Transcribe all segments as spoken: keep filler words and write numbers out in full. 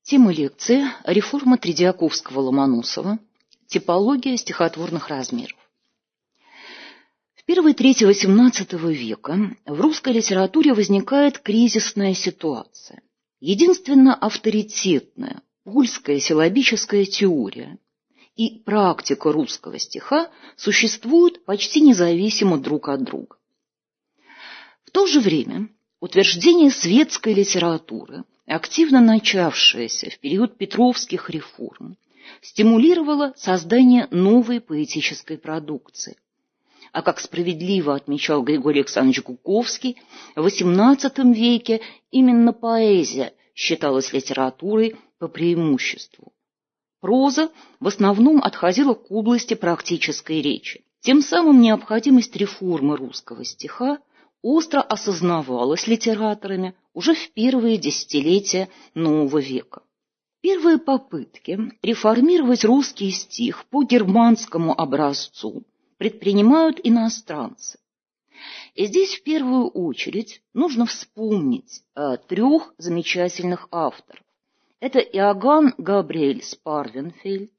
Тема лекции «Реформа Тредиаковского-Ломоносова. Типология стихотворных размеров». В первой трети восемнадцатого века в русской литературе возникает кризисная ситуация. Единственно авторитетная польская силлабическая теория и практика русского стиха существуют почти независимо друг от друга. В то же время утверждение светской литературы, активно начавшееся в период петровских реформ, стимулировало создание новой поэтической продукции. А как справедливо отмечал Григорий Александрович Гуковский, в восемнадцатом веке именно поэзия считалась литературой по преимуществу. Проза в основном отходила к области практической речи. Тем самым необходимость реформы русского стиха остро осознавалась литераторами уже в первые десятилетия нового века. Первые попытки реформировать русский стих по германскому образцу предпринимают иностранцы. И здесь в первую очередь нужно вспомнить о трех замечательных авторов. Это Иоганн Габриэль Спарвенфельд,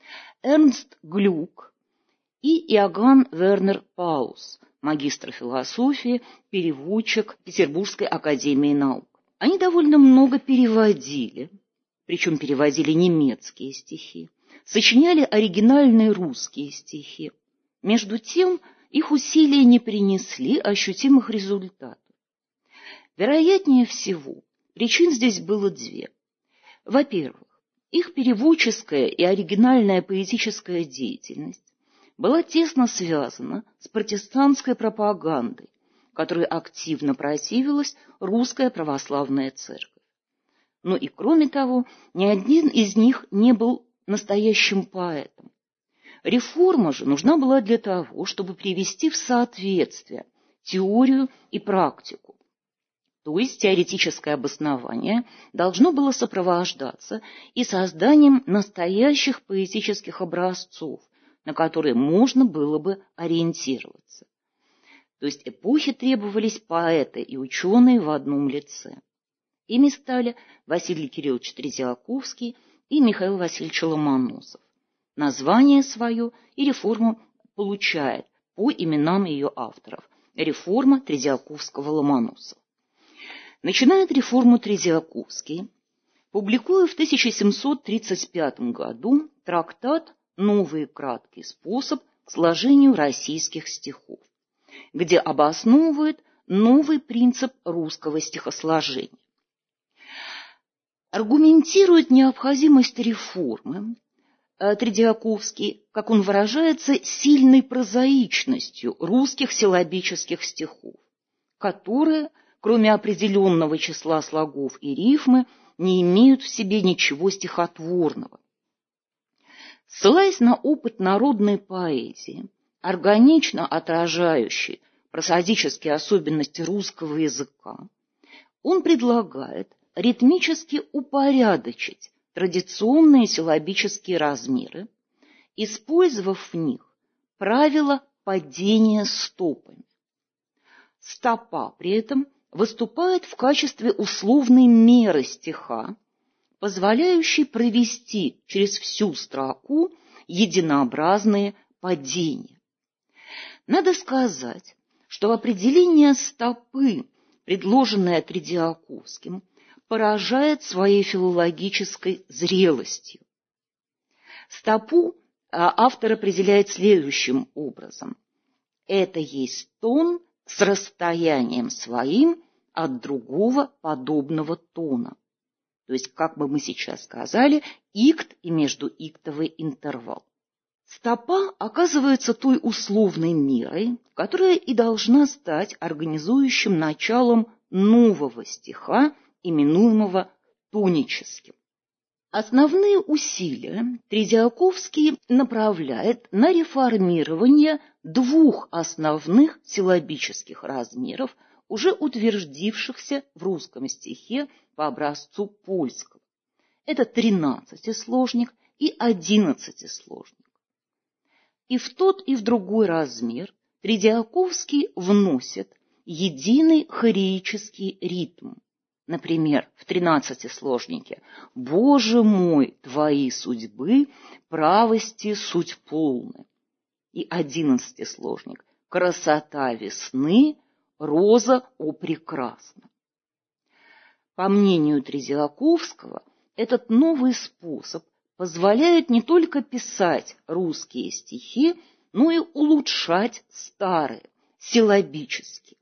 Эрнст Глюк и Иоганн Вернер Паус, магистр философии, переводчик Петербургской академии наук. Они довольно много переводили, причем переводили немецкие стихи, сочиняли оригинальные русские стихи. Между тем, их усилия не принесли ощутимых результатов. Вероятнее всего, причин здесь было две. Во-первых, их переводческая и оригинальная поэтическая деятельность была тесно связана с протестантской пропагандой, которой активно противилась русская православная церковь. Ну и кроме того, ни один из них не был настоящим поэтом. Реформа же нужна была для того, чтобы привести в соответствие теорию и практику. То есть теоретическое обоснование должно было сопровождаться и созданием настоящих поэтических образцов, на которые можно было бы ориентироваться. То есть эпохе требовались поэты и ученые в одном лице. Ими стали Василий Кириллович Тредиаковский и Михаил Васильевич Ломоносов. Название свое и реформу получает по именам ее авторов. Реформа Тредиаковского-Ломоносова. Начинает реформу Тредиаковский, публикуя в тысяча семьсот тридцать пятом году трактат «Новый краткий способ к сложению российских стихов», где обосновывает новый принцип русского стихосложения. Аргументирует необходимость реформы Тредиаковский, как он выражается, сильной прозаичностью русских силлабических стихов, которые, кроме определенного числа слогов и рифмы, не имеют в себе ничего стихотворного. Ссылаясь на опыт народной поэзии, органично отражающий прозаические особенности русского языка, он предлагает ритмически упорядочить традиционные силлабические размеры, использовав в них правило падения стопами. Стопа при этом выступает в качестве условной меры стиха, позволяющей провести через всю строку единообразные падения. Надо сказать, что определение стопы, предложенное Тредиаковским, поражает своей филологической зрелостью. Стопу автор определяет следующим образом. Это есть тон с расстоянием своим от другого подобного тона. То есть, как бы мы сейчас сказали, икт и междуиктовый интервал. Стопа оказывается той условной мерой, которая и должна стать организующим началом нового стиха, именуемого тоническим. Основные усилия Тредиаковский направляет на реформирование двух основных силлабических размеров, уже утвердившихся в русском стихе по образцу польского. Это тринадцатисложник и одиннадцатисложник. И в тот, и в другой размер Тредиаковский вносит единый хореический ритм, Например, в тринадцатисложнике «Боже мой, твои судьбы, правости суть полны». И одиннадцатисложник «Красота весны, роза о прекрасна». По мнению Тредиаковского, этот новый способ позволяет не только писать русские стихи, но и улучшать старые, силлабически.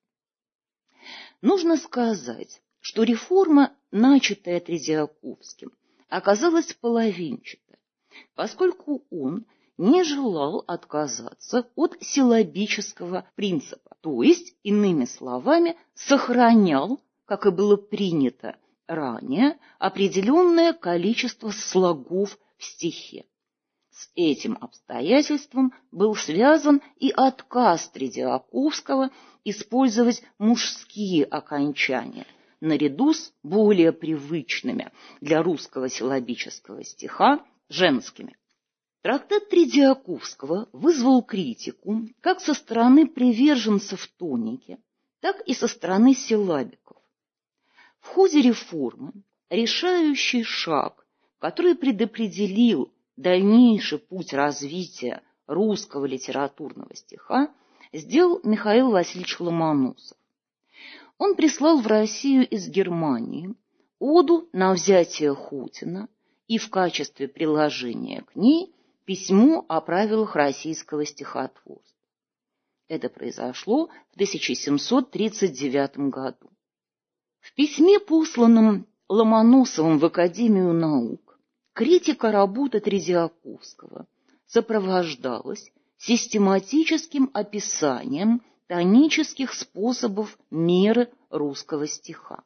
Нужно сказать, что реформа, начатая Тредиаковским, оказалась половинчатой, поскольку он не желал отказаться от силлабического принципа, то есть, иными словами, сохранял, как и было принято ранее, определенное количество слогов в стихе. С этим обстоятельством был связан и отказ Тредиаковского использовать мужские окончания, наряду с более привычными для русского силлабического стиха женскими. Трактат Тредиаковского вызвал критику как со стороны приверженцев тоники, так и со стороны силлабиков. В ходе реформы решающий шаг, который предопределил дальнейший путь развития русского литературного стиха, сделал Михаил Васильевич Ломоносов. Он прислал в Россию из Германии оду на взятие Хутина и в качестве приложения к ней письмо о правилах российского стихотворства. Это произошло в тысяча семьсот тридцать девятом году. В письме, посланном Ломоносовым в Академию наук, критика работы Тредиаковского сопровождалась систематическим описанием тонических способов меры русского стиха.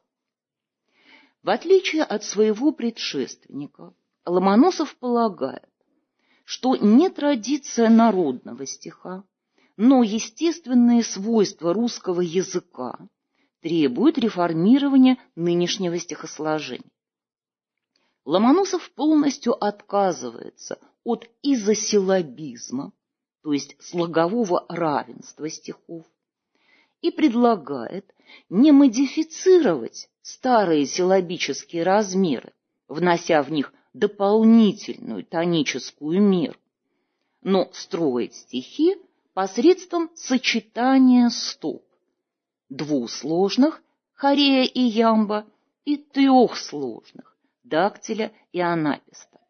В отличие от своего предшественника, Ломоносов полагает, что не традиция народного стиха, но естественные свойства русского языка требуют реформирования нынешнего стихосложения. Ломоносов полностью отказывается от изосиллабизма, то есть слогового равенства стихов, и предлагает не модифицировать старые силлабические размеры, внося в них дополнительную тоническую меру, но строить стихи посредством сочетания стоп двусложных хорея и ямба и трехсложных дактиля и анаписта.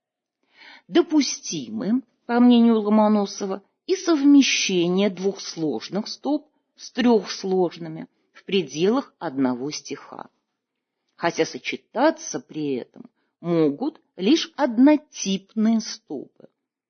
Допустимы, по мнению Ломоносова, и совмещение двухсложных стоп с трехсложными в пределах одного стиха, хотя сочетаться при этом могут лишь однотипные стопы,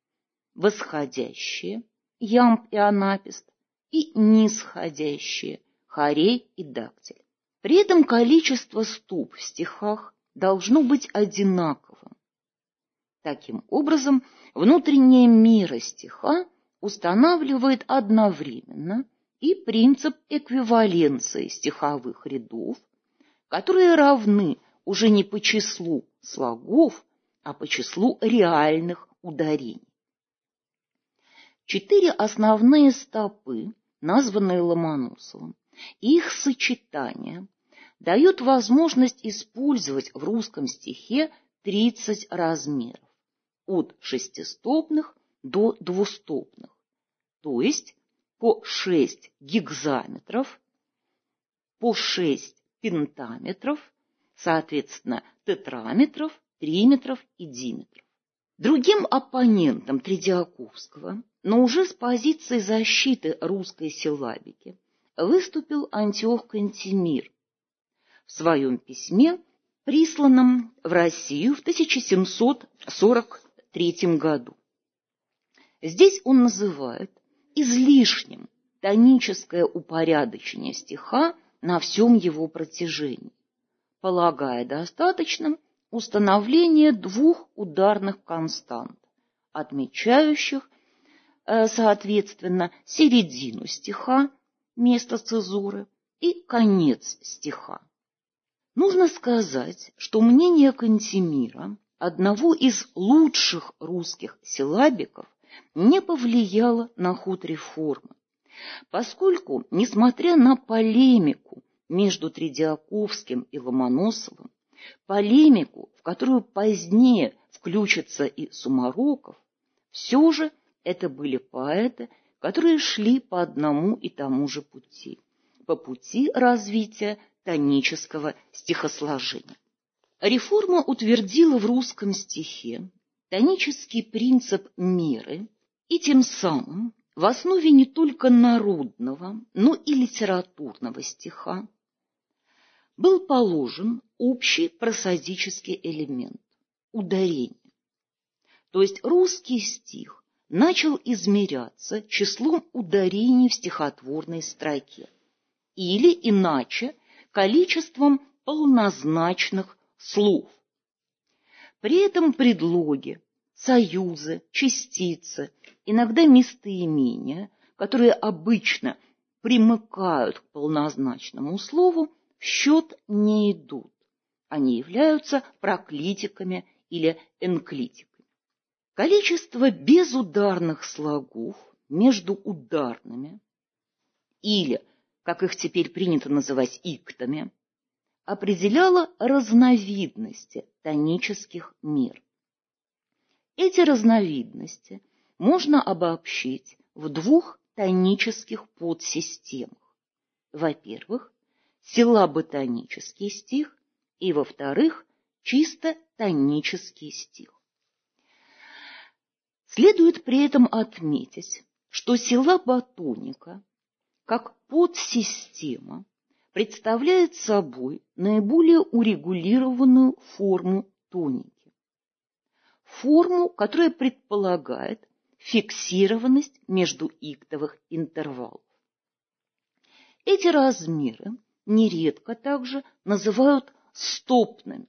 восходящие, ямб и анапист, и нисходящие, хорей и дактиль. При этом количество стоп в стихах должно быть одинаковым. Таким образом, внутренняя мера стиха устанавливает одновременно и принцип эквиваленции стиховых рядов, которые равны уже не по числу слогов, а по числу реальных ударений. Четыре основные стопы, названные Ломоносовым, и их сочетание дают возможность использовать в русском стихе тридцать размеров, от шестистопных до двустопных, то есть по шесть гекзаметров, по шесть пентаметров, соответственно, тетраметров, триметров и диметров. Другим оппонентом Тредиаковского, но уже с позиции защиты русской силлабики, выступил Антиох Кантемир в своем письме, присланном в Россию в тысяча семьсот сорок третьем году. Здесь он называет излишним тоническое упорядочение стиха на всем его протяжении, полагая достаточным установление двух ударных констант, отмечающих, соответственно, середину стиха, место цезуры, и конец стиха. Нужно сказать, что мнение Кантемира, одного из лучших русских силлабиков, не повлияло на ход реформы, поскольку, несмотря на полемику между Тредиаковским и Ломоносовым, полемику, в которую позднее включится и Сумароков, все же это были поэты, которые шли по одному и тому же пути, по пути развития тонического стихосложения. Реформа утвердила в русском стихе тонический принцип меры и тем самым в основе не только народного, но и литературного стиха был положен общий просодический элемент – ударение. То есть русский стих начал измеряться числом ударений в стихотворной строке, или, иначе, количеством полнозначных слов. При этом предлоги, союзы, частицы, иногда местоимения, которые обычно примыкают к полнозначному слову, в счет не идут. Они являются проклитиками или энклитиками. Количество безударных слогов между ударными, или, как их теперь принято называть, иктами, определяло разновидности тонических мер. Эти разновидности можно обобщить в двух тонических подсистемах. Во-первых, силлабо-тонический стих, и, во-вторых, чисто тонический стих. Следует при этом отметить, что силлабо-тоника, как подсистема, представляет собой наиболее урегулированную форму тоники. Форму, которая предполагает фиксированность между иктовых интервалов. Эти размеры нередко также называют стопными.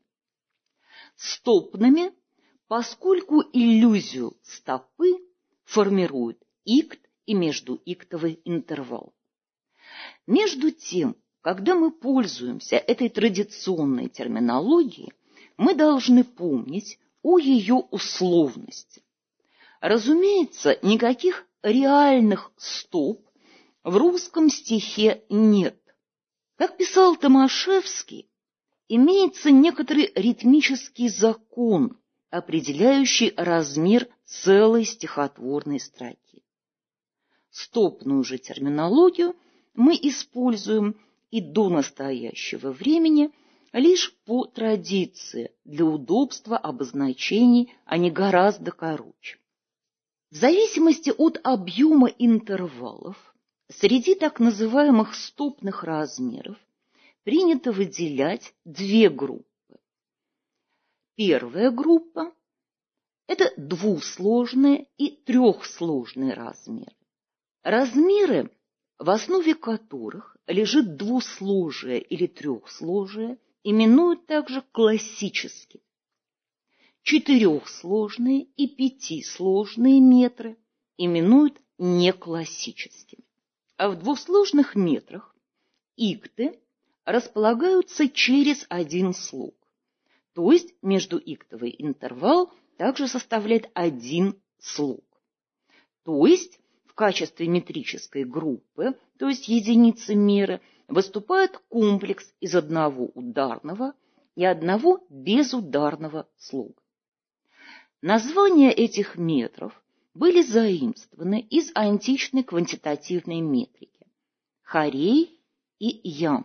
Стопными, поскольку иллюзию стопы формирует икт и междуиктовый интервал. Между тем, когда мы пользуемся этой традиционной терминологией, мы должны помнить о ее условности. Разумеется, никаких реальных стоп в русском стихе нет. Как писал Томашевский, имеется некоторый ритмический закон, определяющий размер целой стихотворной строки. Стопную же терминологию мы используем и до настоящего времени лишь по традиции, для удобства обозначений они гораздо короче. В зависимости от объема интервалов, среди так называемых стопных размеров принято выделять две группы. Первая группа – это двусложные и трехсложные размеры. Размеры, в основе которых лежит двусложие или трехсложие, именуют также классическими. Четырехсложные и пятисложные метры именуют неклассическими. А в двусложных метрах икты располагаются через один слог, то есть междуиктовый интервал также составляет один слог. То есть в качестве метрической группы, то есть единицы меры, выступает комплекс из одного ударного и одного безударного слога. Названия этих метров были заимствованы из античной квантитативной метрики – хорей и ямб.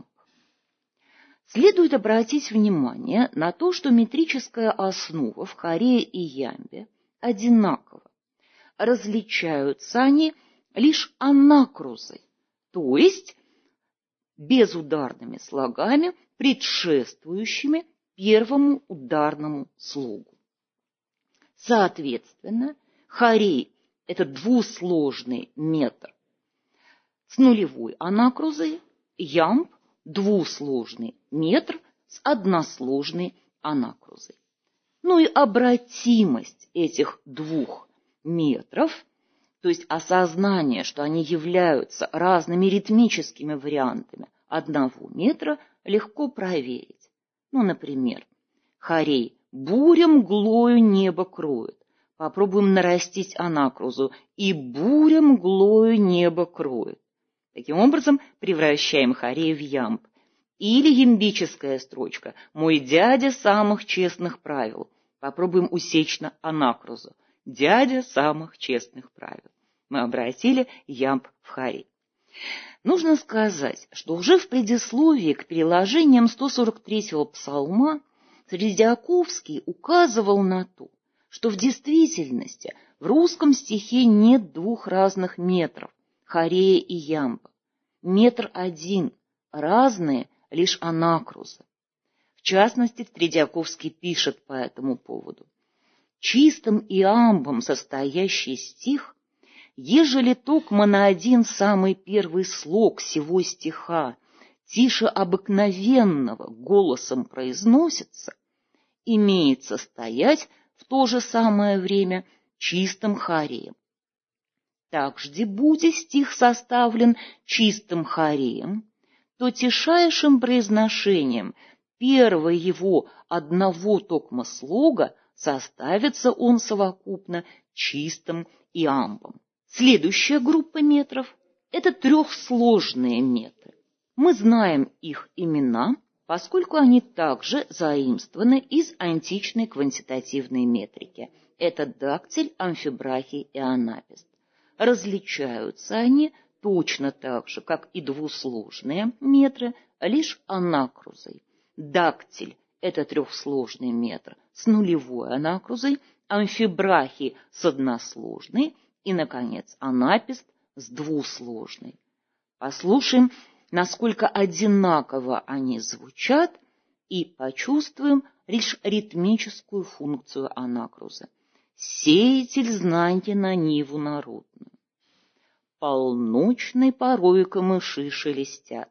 Следует обратить внимание на то, что метрическая основа в хорее и ямбе одинакова. Различаются они лишь анакрузой, то есть безударными слогами, предшествующими первому ударному слогу. Соответственно, хорей – это двусложный метр с нулевой анакрузой, ямб – двусложный метр с односложной анакрузой. Ну и обратимость этих двух метров, то есть осознание, что они являются разными ритмическими вариантами одного метра, легко проверить. Ну, например, хорей буря мглою небо кроет. Попробуем нарастить анакрузу. И буря мглою небо кроет. Таким образом, превращаем хорей в ямб. Или ямбическая строчка «Мой дядя самых честных правил». Попробуем усечь на анакрузу. «Дядя самых честных правил». Мы обратили ямб в хоре. Нужно сказать, что уже в предисловии к переложениям сто сорок третьего псалма Тредиаковский указывал на то, что в действительности в русском стихе нет двух разных метров – хорея и ямба. Метр один, разные лишь анакрузы. В частности, Тредиаковский пишет по этому поводу. «Чистым иамбом состоящий стих, ежели токмо на один самый первый слог сего стиха тише обыкновенного голосом произносится, имеет состоять в то же самое время чистым хореем. Такжде буде стих составлен чистым хореем, то тишайшим произношением первого его одного токмо слога составится он совокупно чистым иамбом». Следующая группа метров – это трехсложные метры. Мы знаем их имена, поскольку они также заимствованы из античной квантитативной метрики. Это дактиль, амфибрахий и анапест. Различаются они точно так же, как и двусложные метры, лишь анакрузой. Дактиль – это трехсложный метр с нулевой анакрузой, амфибрахий с односложной и, наконец, анапест с двусложной. Послушаем, насколько одинаково они звучат, и почувствуем лишь ритмическую функцию анакруза. «Сеятель знанья на ниву народную. Полночной порой камыши шелестят.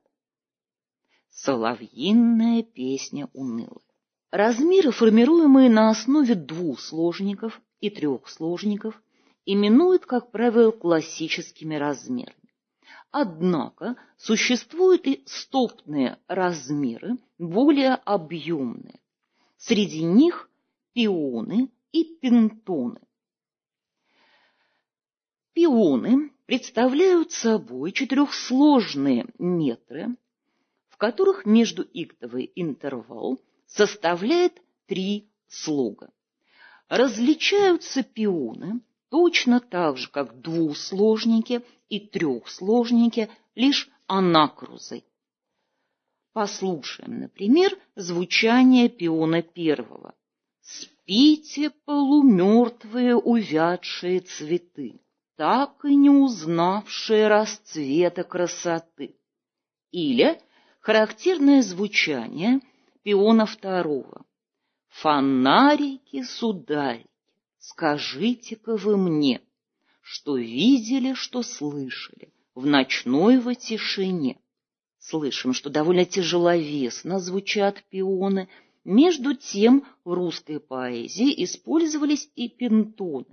Соловьиная песня унылая». Размеры, формируемые на основе двусложников и трехсложников, именуют, как правило, классическими размерами. Однако существуют и стопные размеры, более объемные. Среди них пионы и пентоны. Пионы представляют собой четырехсложные метры, в которых междуиктовый интервал составляет три слога. Различаются пионы точно так же, как двусложники и трехсложники, лишь анакрузой. Послушаем, например, звучание пиона первого. «Спите, полумертвые увядшие цветы, так и не узнавшие расцвета красоты». Или характерное звучание пиона второго. «Фонарики, сударики, скажите-ка вы мне, что видели, что слышали в ночной во тишине». Слышим, что довольно тяжеловесно звучат пионы. Между тем в русской поэзии использовались и пентоны.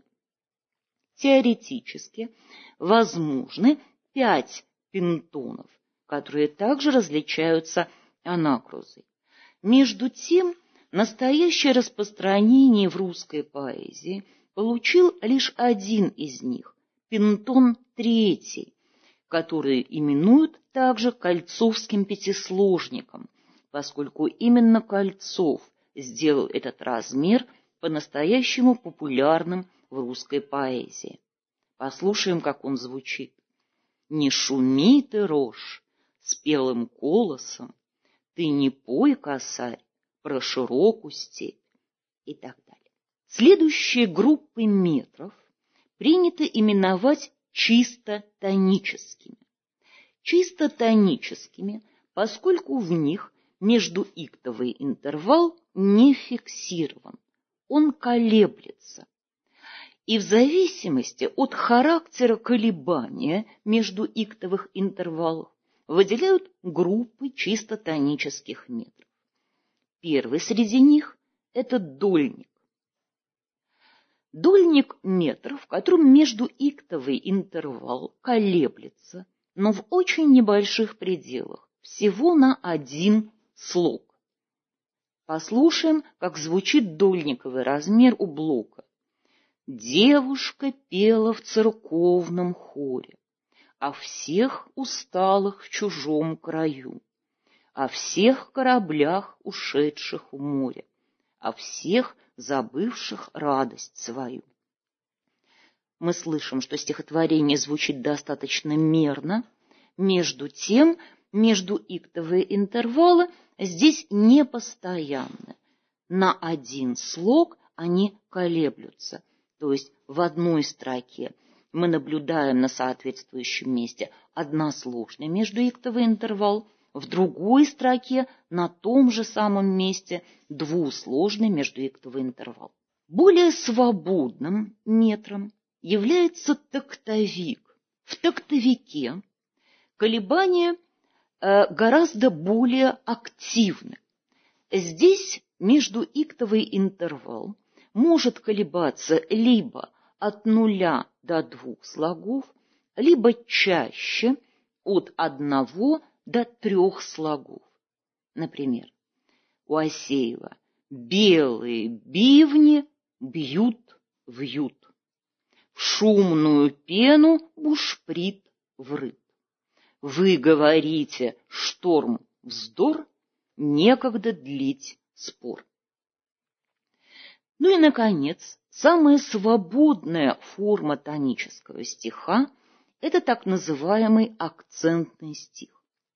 Теоретически возможны пять пентонов, которые также различаются анакрузой. Между тем, настоящее распространение в русской поэзии получил лишь один из них – пентон третий, который именуют также кольцовским пятисложником, поскольку именно Кольцов сделал этот размер по-настоящему популярным в русской поэзии. Послушаем, как он звучит. «Не шуми ты, рожь, спелым колосом, ты не пой, косарь, про широкую степь» и так далее. Следующие группы метров принято именовать чисто тоническими. Чисто тоническими, поскольку в них междуиктовый интервал не фиксирован, он колеблется. И в зависимости от характера колебания междуиктовых интервалов выделяют группы чисто тонических метров. Первый среди них – это дольник. Дольник – метр, в котором междуиктовый интервал колеблется, но в очень небольших пределах, всего на один слог. Послушаем, как звучит дольниковый размер у Блока. «Девушка пела в церковном хоре, о всех усталых в чужом краю. о всех кораблях, ушедших в море, о всех забывших радость свою. Мы слышим, что стихотворение звучит достаточно мерно, между тем, междуиктовые интервалы здесь непостоянны. На один слог они колеблются, то есть в одной строке мы наблюдаем на соответствующем месте односложный междуиктовый интервал, в другой строке на том же самом месте двусложный междуиктовый интервал. Более свободным метром является тактовик. В тактовике колебания э, гораздо более активны. Здесь междуиктовый интервал может колебаться либо от нуля до двух слогов, либо чаще от одного до трех слогов. Например, у Асеева белые бивни бьют, вьют, в шумную пену бушприт врыт. Вы говорите, шторм вздор, некогда длить спор. Ну и, наконец, самая свободная форма тонического стиха – это так называемый акцентный стих.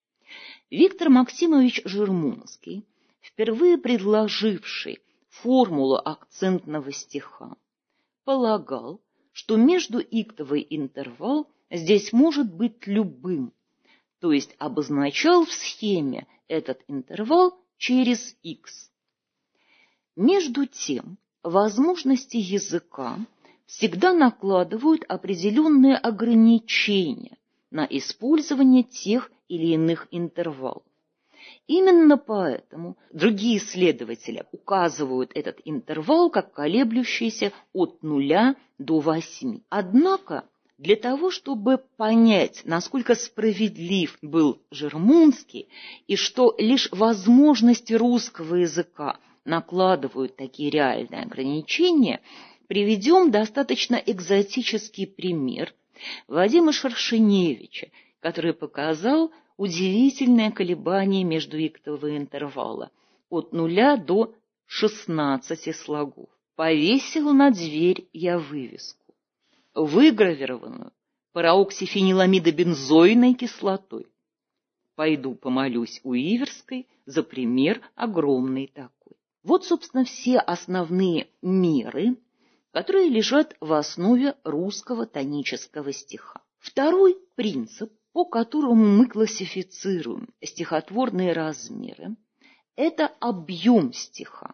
Виктор Максимович Жирмунский, впервые предложивший формулу акцентного стиха, полагал, что междуиктовый интервал здесь может быть любым, то есть обозначал в схеме этот интервал через х. Между тем, возможности языка всегда накладывают определенные ограничения на использование тех или иных интервалов. Именно поэтому другие исследователи указывают этот интервал как колеблющийся от нуля до восьми. Однако, для того, чтобы понять, насколько справедлив был Жирмунский и что лишь возможности русского языка накладывают такие реальные ограничения, приведем достаточно экзотический пример Вадима Шершеневича, который показал удивительное колебание междуиктового интервала от нуля до шестнадцати слогов. Повесил на дверь я вывеску, выгравированную параоксифениламидобензойной кислотой. Пойду помолюсь у Иверской за пример огромный такой. Вот, собственно, все основные меры, которые лежат в основе русского тонического стиха. Второй принцип, по которому мы классифицируем стихотворные размеры, это объем стиха.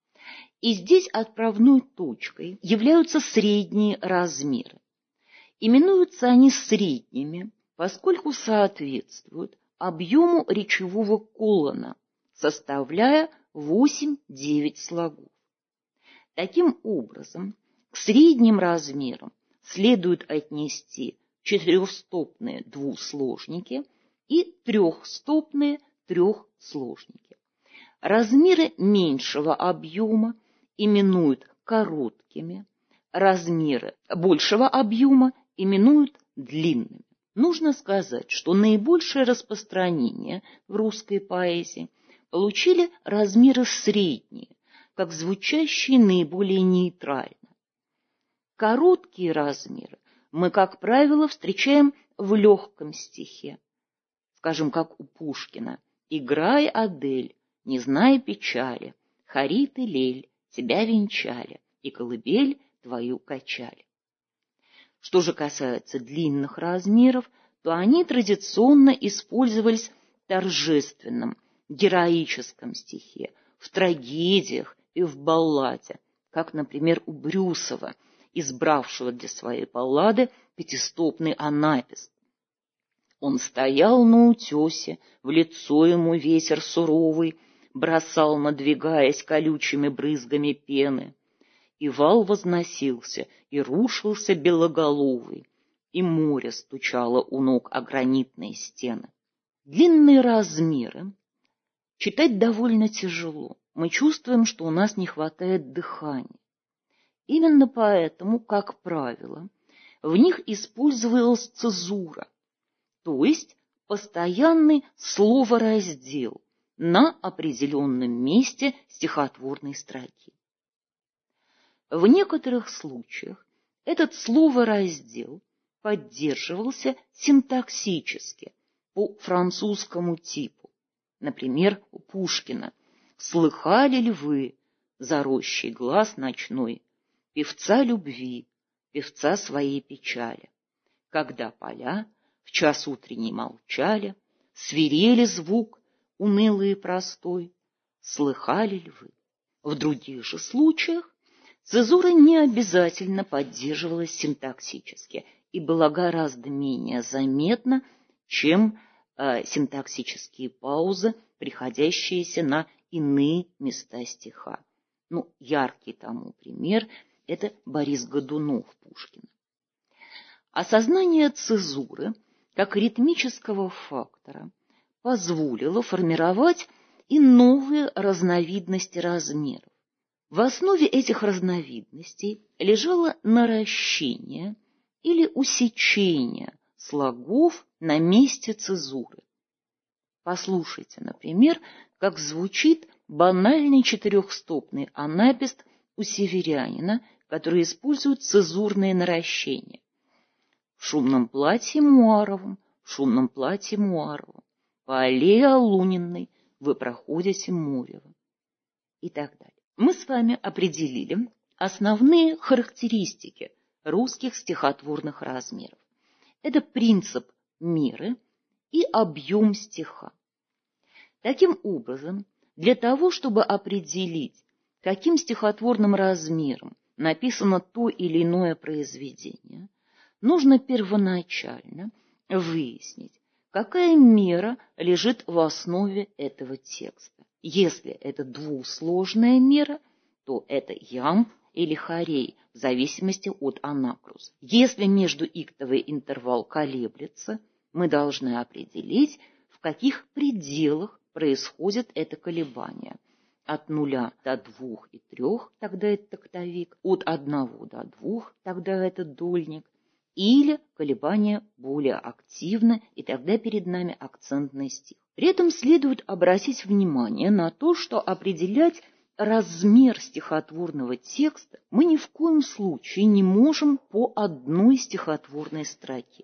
И здесь отправной точкой являются средние размеры. Именуются они средними, поскольку соответствуют объему речевого колона, составляя восемь-девять слогов. Таким образом, к средним размерам следует отнести четырехстопные двусложники и трехстопные трехсложники. Размеры меньшего объема именуют короткими, размеры большего объема именуют длинными. Нужно сказать, что наибольшее распространение в русской поэзии получили размеры средние, как звучащие наиболее нейтрально. Короткие размеры мы, как правило, встречаем в легком стихе, скажем, как у Пушкина: «Играй, Адель, не зная печали, Харит и Лель тебя венчали, и колыбель твою качали». Что же касается длинных размеров, то они традиционно использовались в торжественном, героическом стихе, в трагедиях и в балладе, как, например, у Брюсова, избравшего для своей баллады пятистопный анапис. Он стоял на утесе, в лицо ему ветер суровый бросал, надвигаясь колючими брызгами пены. И вал возносился, и рушился белоголовый, и море стучало у ног о гранитные стены. Длинные размеры читать довольно тяжело. Мы чувствуем, что у нас не хватает дыхания. Именно поэтому, как правило, в них использовалась цезура, то есть постоянный словораздел, на определенном месте стихотворной строки. В некоторых случаях этот словораздел поддерживался синтаксически по французскому типу. Например, у Пушкина «Слыхали ли вы за рощей глаз ночной певца любви, певца своей печали, когда поля в час утренний молчали, свирели звук унылый и простой, слыхали ли вы?» В других же случаях цезура не обязательно поддерживалась синтаксически и была гораздо менее заметна, чем э, синтаксические паузы, приходящиеся на иные места стиха. Ну, яркий тому пример – это Борис Годунов Пушкина. Осознание цезуры как ритмического фактора позволило формировать и новые разновидности размеров. В основе этих разновидностей лежало наращение или усечение слогов на месте цезуры. Послушайте, например, как звучит банальный четырехстопный анапест у северянина, который использует цезурные наращения. В шумном платье Муаровом, в шумном платье Муаровом, по аллее Алунинной вы проходите Мурево и так далее. Мы с вами определили основные характеристики русских стихотворных размеров. Это принцип меры и объем стиха. Таким образом, для того, чтобы определить, каким стихотворным размером написано то или иное произведение, нужно первоначально выяснить, какая мера лежит в основе этого текста. Если это двусложная мера, то это ямб или хорей, в зависимости от анакруза. Если междуиктовый интервал колеблется, мы должны определить, в каких пределах происходит это колебание. От нуля до двух и трех, тогда это тактовик, от одного до двух, тогда это дольник, или колебание более активно, и тогда перед нами акцентный стих. При этом следует обратить внимание на то, что определять размер стихотворного текста мы ни в коем случае не можем по одной стихотворной строке.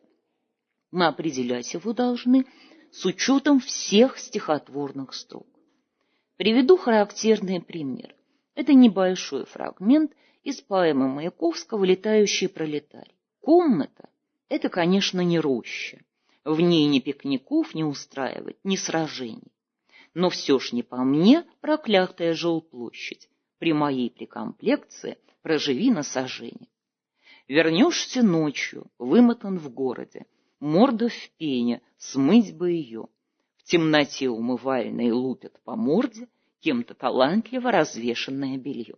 Мы определять его должны с учетом всех стихотворных строк. Приведу характерный пример. Это небольшой фрагмент из поэмы Маяковского «Летающий пролетарий». Комната – это, конечно, не роща. В ней ни пикников не устраивать, ни сражений. Но все ж не по мне проклятая жилплощадь. При моей прикомплекции проживи на сажене. Вернешься ночью, вымотан в городе, морда в пене, смыть бы ее. В темноте умывальной лупят по морде кем-то талантливо развешенное белье.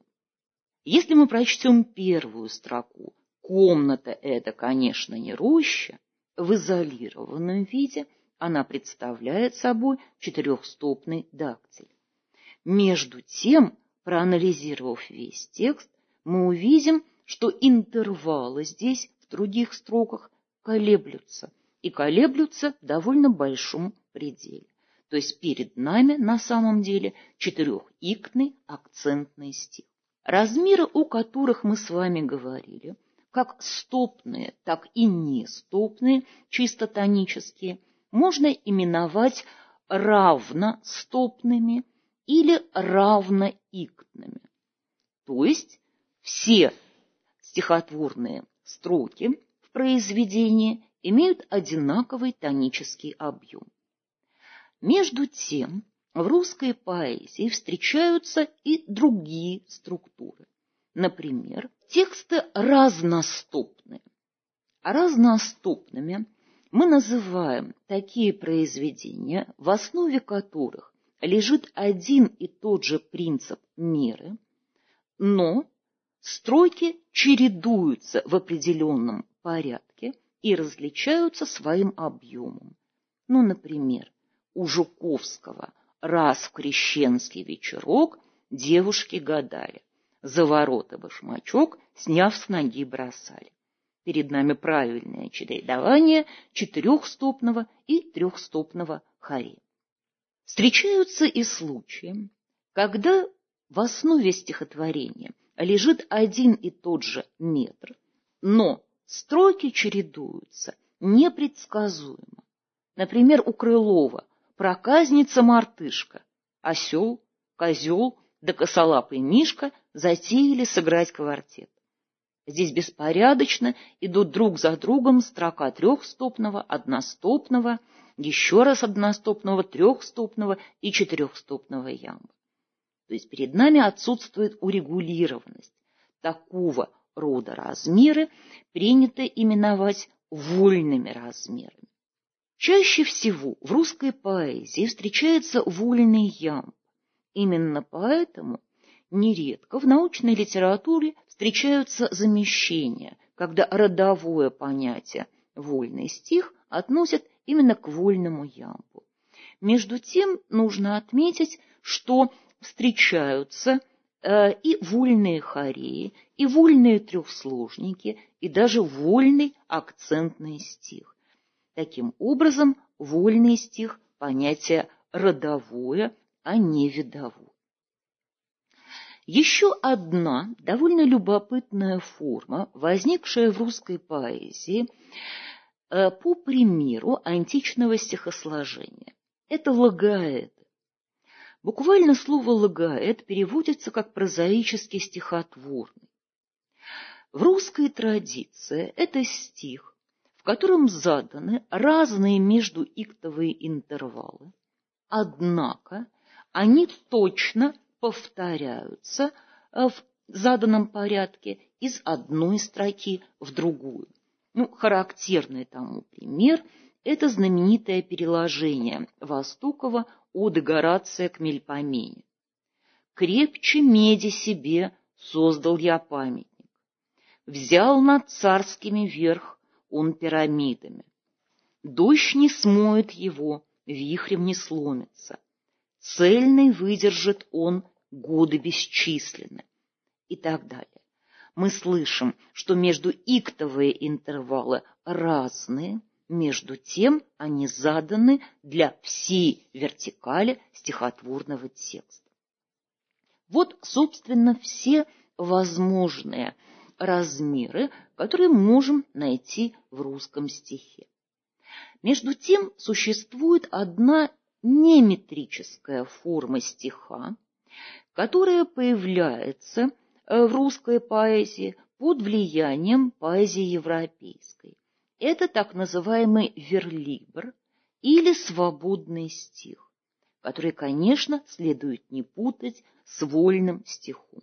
Если мы прочтем первую строку, комната — это, конечно, не роща, в изолированном виде она представляет собой четырехстопный дактиль. Между тем, проанализировав весь текст, мы увидим, что интервалы здесь, в других строках, колеблются, и колеблются в довольно большом пределе. То есть перед нами на самом деле четырехиктный акцентный стих. Размеры, о которых мы с вами говорили, как стопные, так и нестопные, чисто тонические, можно именовать равностопными или равноиктными. То есть все стихотворные строки в произведении имеют одинаковый тонический объем. Между тем, в русской поэзии встречаются и другие структуры. Например, тексты разностопные. Разностопными мы называем такие произведения, в основе которых лежит один и тот же принцип меры, но строки чередуются в определенном порядке и различаются своим объемом. Ну, например, у Жуковского «Раз в крещенский вечерок девушки гадали, за ворота башмачок, сняв с ноги, бросали». Перед нами правильное чередование четырехстопного и трехстопного хорей. Встречаются и случаи, когда в основе стихотворения лежит один и тот же метр, но строки чередуются непредсказуемо. Например, у Крылова проказница-мартышка, осел, козел да косолапый мишка затеяли сыграть квартет. Здесь беспорядочно идут друг за другом строка трехстопного, одностопного, еще раз одностопного, трехстопного и четырехстопного ямба. То есть перед нами отсутствует урегулированность. Такого рода размеры принято именовать вольными размерами. Чаще всего в русской поэзии встречается вольный ямб. Именно поэтому нередко в научной литературе встречаются замещения, когда родовое понятие «вольный стих» относят именно к вольному ямбу. Между тем нужно отметить, что встречаются э, и вольные хореи, и вольные трехсложники, и даже вольный акцентный стих. Таким образом, вольный стих – понятие родовое, а не видовое. Еще одна довольно любопытная форма, возникшая в русской поэзии э, по примеру античного стихосложения. Это логоэды. Буквально слово «логоэд» переводится как прозаический стихотворный. В русской традиции это стих, в котором заданы разные междуиктовые интервалы, однако они точно повторяются в заданном порядке из одной строки в другую. Ну, характерный тому пример – это знаменитое переложение Востокова оды Горация к Мельпомене. «Крепче меди себе создал я памятник, взял над царскими верх он пирамидами. Дождь не смоет его, вихрем не сломится, цельный выдержит он годы бесчисленны», и так далее. Мы слышим, что междуиктовые интервалы разные, между тем они заданы для всей вертикали стихотворного текста. Вот, собственно, все возможные размеры, которые можем найти в русском стихе. Между тем существует одна неметрическая форма стиха, которая появляется в русской поэзии под влиянием поэзии европейской. Это так называемый верлибр или свободный стих, который, конечно, следует не путать с вольным стихом.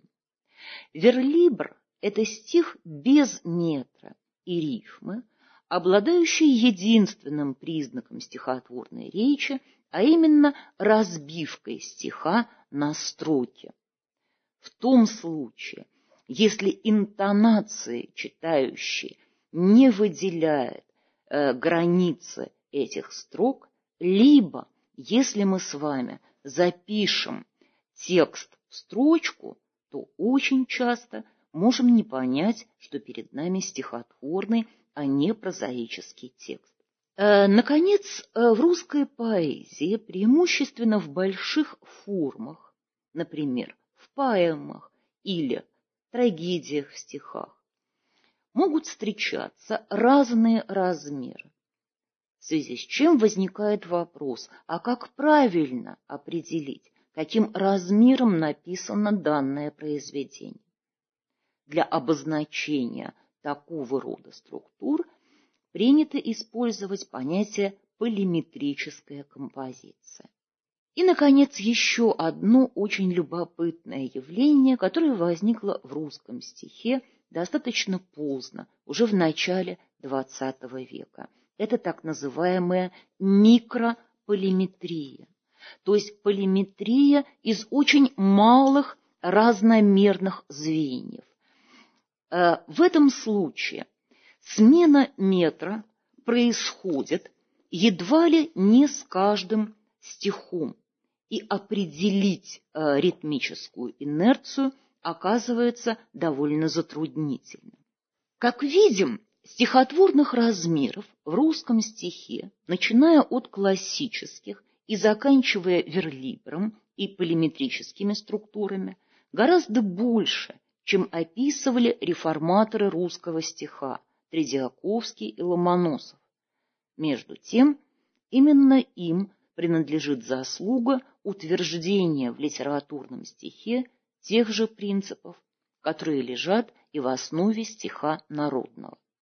Верлибр – это стих без метра и рифмы, обладающий единственным признаком стихотворной речи, а именно разбивкой стиха на строки. В том случае, если интонации читающий не выделяет э, границы этих строк, либо, если мы с вами запишем текст в строчку, то очень часто можем не понять, что перед нами стихотворный, а не прозаический текст. Э, наконец, э, в русской поэзии, преимущественно в больших формах, например, в поэмах или трагедиях в стихах, могут встречаться разные размеры, в связи с чем возникает вопрос, а как правильно определить, каким размером написано данное произведение? Для обозначения такого рода структур принято использовать понятие полиметрическая композиция. И, наконец, еще одно очень любопытное явление, которое возникло в русском стихе достаточно поздно, уже в начале двадцатого века. Это так называемая микрополиметрия, то есть полиметрия из очень малых разномерных звеньев. В этом случае смена метра происходит едва ли не с каждым стихом, и определить ритмическую инерцию оказывается довольно затруднительно. Как видим, стихотворных размеров в русском стихе, начиная от классических и заканчивая верлибром и полиметрическими структурами, гораздо больше, чем описывали реформаторы русского стиха Тредиаковский и Ломоносов. Между тем, именно им принадлежит заслуга утверждения в литературном стихе тех же принципов, которые лежат и в основе стиха народного.